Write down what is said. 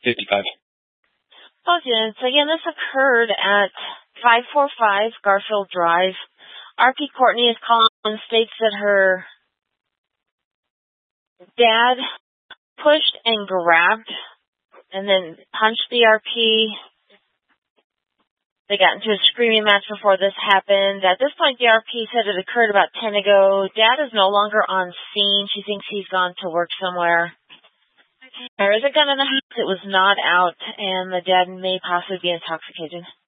55. Agents, again, this occurred at 545 Garfield Drive. RP Courtney is calling and states that her dad pushed and grabbed and then punched the RP. They got into a screaming match before this happened. At this point, the RP said it occurred about 10 ago. Dad is no longer on scene. She thinks he's gone to work somewhere. There is a gun in the house. It was not out, and the dad may possibly be intoxicated.